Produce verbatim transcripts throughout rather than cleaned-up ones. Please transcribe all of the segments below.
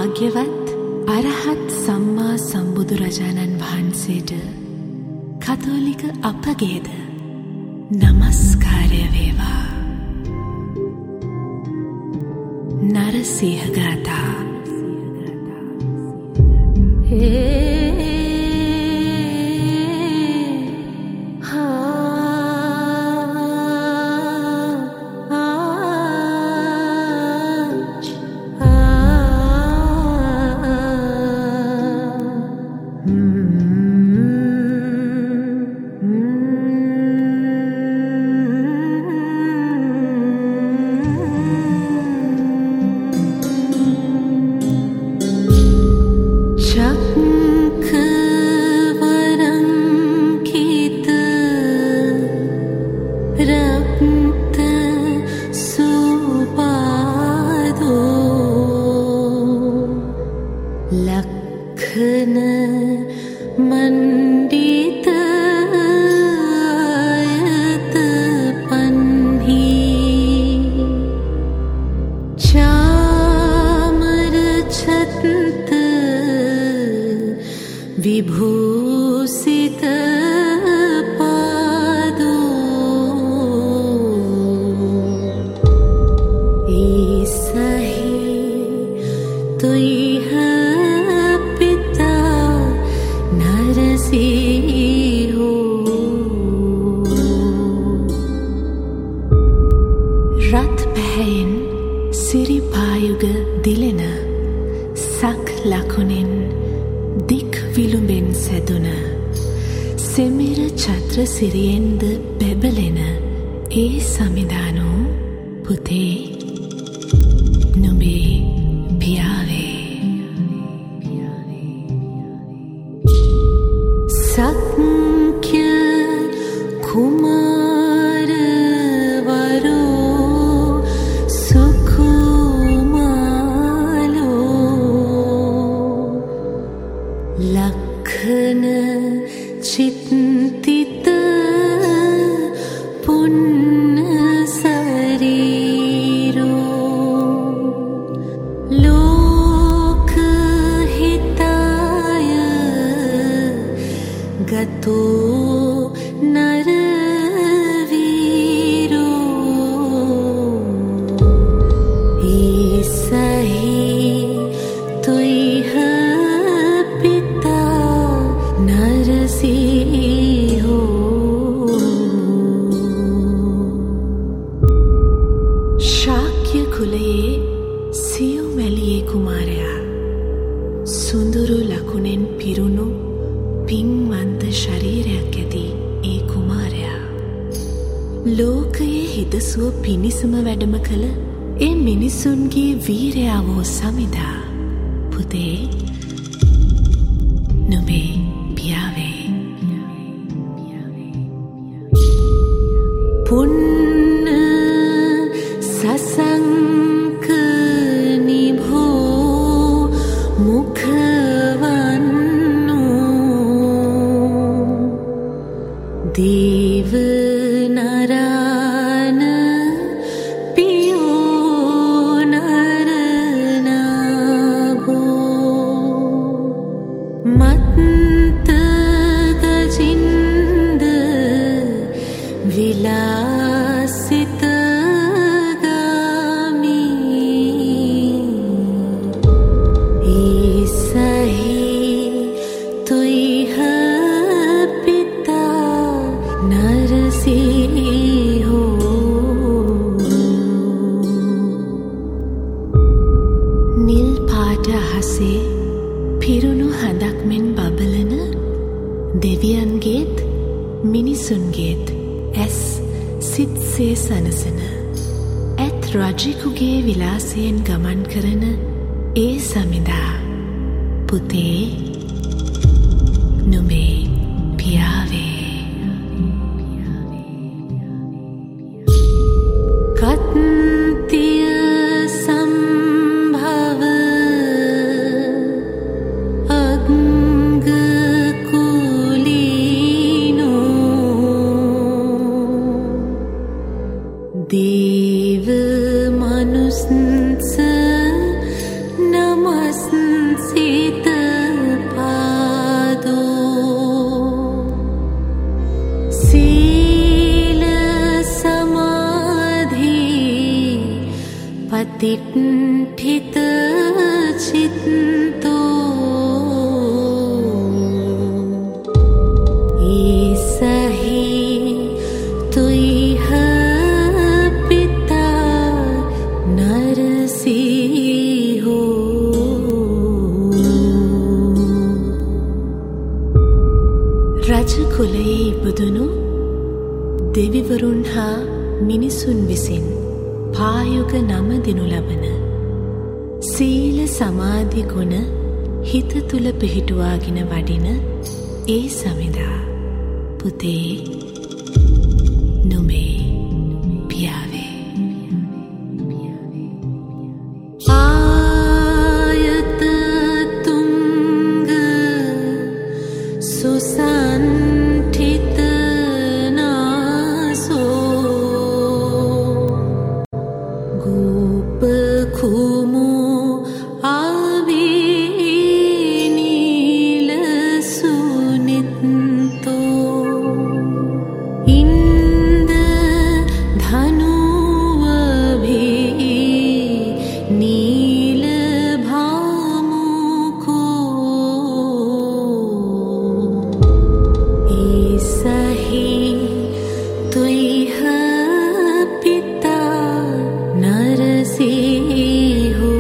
භාග්‍යවත් අරහත් සම්මා සම්බුදුරජාණන් වහන්සේට කතෝලික අපගේද නමස්කාරය වේවා. නරසිංහ ගාථා. विभूषित पादो ईसहि तुइह पिता नरसिंहो රත් පැහැයෙන් සිරිපායුග දිලෙන සක් ලකුණෙන් දික් විලුඹෙන් සැදුන සෙමිර ඡත්‍ර සිරියෙන්ද බැබලෙන ඒ සමිදානෝ පුතේ නුඹේ පියාවේ සක්්‍ය කුමාර වරෝ සුකුමාලෝ ලක්ඛන චිත්තිත පුන්න සරීරෝ ලෝක හිතාය ගතෝ නරවීරෝ ඊසහි තුයිහ පිතා නරසිංහෝ ශාක්‍ය කුලයේ සියුමැලියේ කුමාරයා සුඳුරු ලකුණෙන් පිරුණු පින්වන්ත ශරීරයක් ඇති ඒ කුමාරයා ලෝකයේ හිතසුව පිණිසම වැඩම කළ ඒ මිනිසුන්ගේ වීරයා වූ සමිදා පුතේ නුඹේ පියාවේ පුන්න සසංක නිභෝ මුඛවන්නෝ දේව නරාන පියෝ නරනාගෝ මත්ත ගජින්ද විලාසිත ගාමී ඊසහි තුයිහ පිතා නරසිංහෝ නිල් පාට අහසේ පිරුණු හඳක් මෙන් බබලන දෙවියන්ගේත් මිනිසුන්ගේත් ඇස් සිත්සේ සනසන ඇත් රජෙකුගේ විලාසයෙන් ගමන් කරන ඒ සමිදා පුතේ නුඹේ පියාවේ කත්තිය සම්භව අග්ග කුලීනෝ දේව මනුස්ස නමස් අතිට්ඨිත චිත්තෝ ईसहि तुइह पिता नरसिंहो රජ කුලයේ ඉපදුණු දෙවිවරුන් හා මිනිසුන් විසින් පායුග නම දිනු ලබන සීල සමාධි ගුණ හිත තුල පිහිටුවාගෙන වඩින ඒ සමිඳා පුතේ නුඹේ පියාවේ ආයත තුංග සුසන්ඨිත ගෝප කුමු ආවේනීල සුනිත්තෝ ඉන්ද ධනුවභි නීල භාමුකෝ ईसहि तुइह नरसिंहो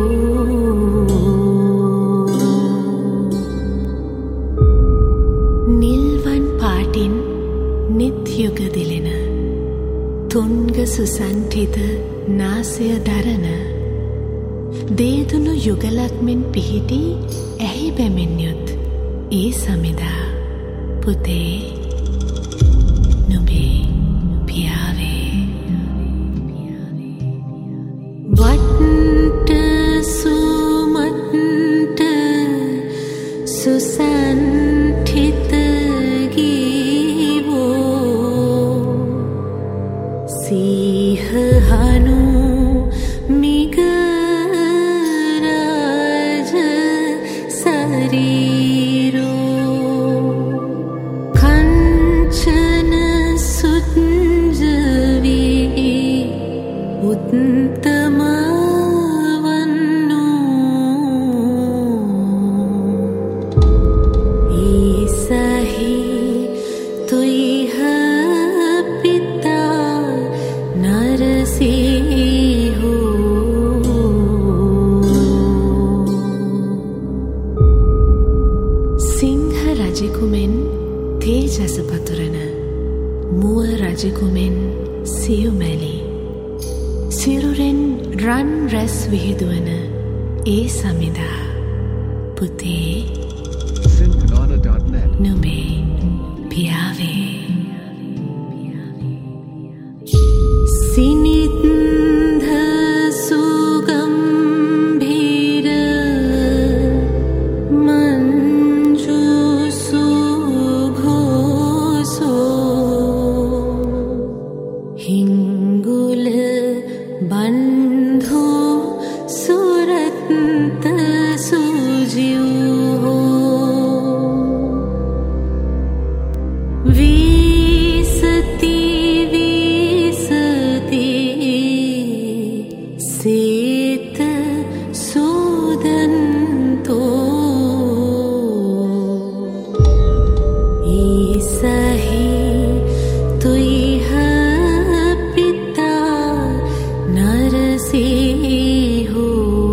නිල්වන් පාටින් නිත් යුග දිලෙන තුංග සුසන්ඨිත නාසය දරන දේදුණු යුගලක් මෙන් පිහිටි ඇහි බැමින් යුත් ඒ සමිඳා පුතේ නුඹේ පියාවේ වට්ට සුමට්ට සුසන්ඨිත ගීවෝ සීහ හනු මිග රාජ සරීරෝ කංචන සුත්ජවී උත්තම ईसहि तुइह पिता नरसिंहो සිංහ රජෙකුමෙන් තේජස පතුරන මුව රජෙකුමෙන් සියුමැලි සිරුරෙන් රන් රැස් විහිදුවන ඒ සමිඳා පුතේ නුඹේ පියාවේ සිනින්ධ සුගම්භීර මංජු සුඝෝසෝ හිංගුල බන්ධු සුරත්ත සුජිව්හෝ විසති විසති සේත සුදන්තෝ ईसहि तुइह पिता नरसिंहो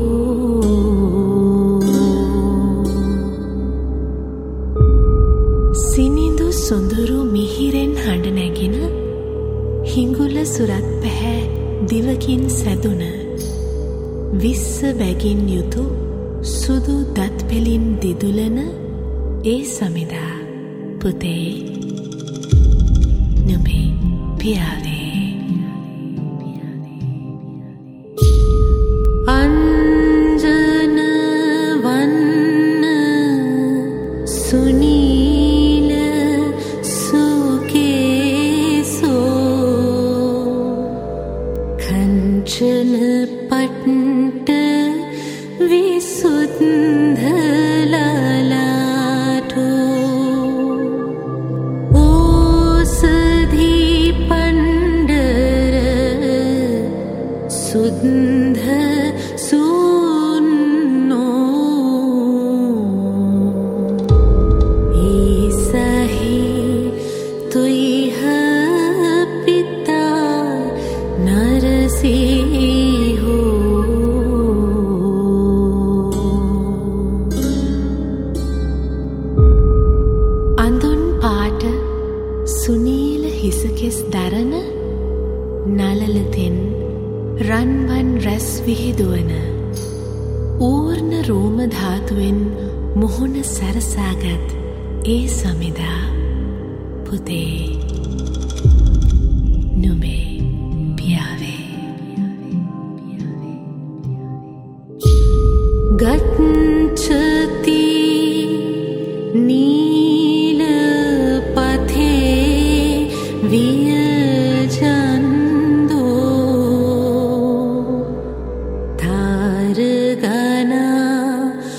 සිනිඳු සොඳුරු මිහිරෙන් හඬ නැගෙන හිඟුල සුරත් පැහැ දිවකින් සැදුන විස්ස බැගින් යුතු සුදු දත් පෙලින් දිදුලන ඒ සමිඳා පුතේ නුඹේ පියාවේ අංජන වන්න සුනීල සුකේසෝ කංචන පට්ට විසුද්ධ ලලාටෝ ඕසධි පණ්ඩර සුද්ධ කෙස් දරන නලලතෙන් රන්වන් රැස් විහිදුවන ඌර්ණ රෝම ධාතුවෙන් මුහුණ සරසාගත් ඒ සමිදා පුතේ නුඹේ පියාවේ ගච්ඡති නීල පතේ වියජන්දෝ තාරගනා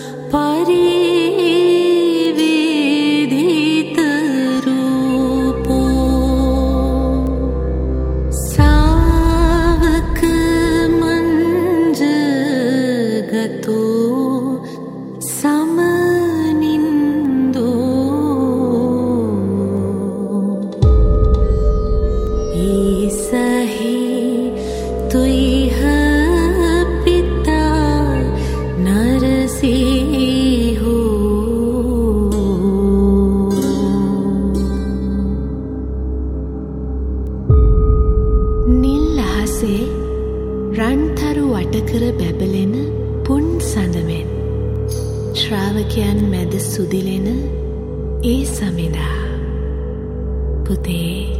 පරිවේදිත රූපෝ සාවක මංජගතෝ රන්තරු වටකර බැබලෙන පුන් සඳමෙන් ශ්‍රාවකයන් මැද සුදිලෙන ඒ සමිදා පුතේ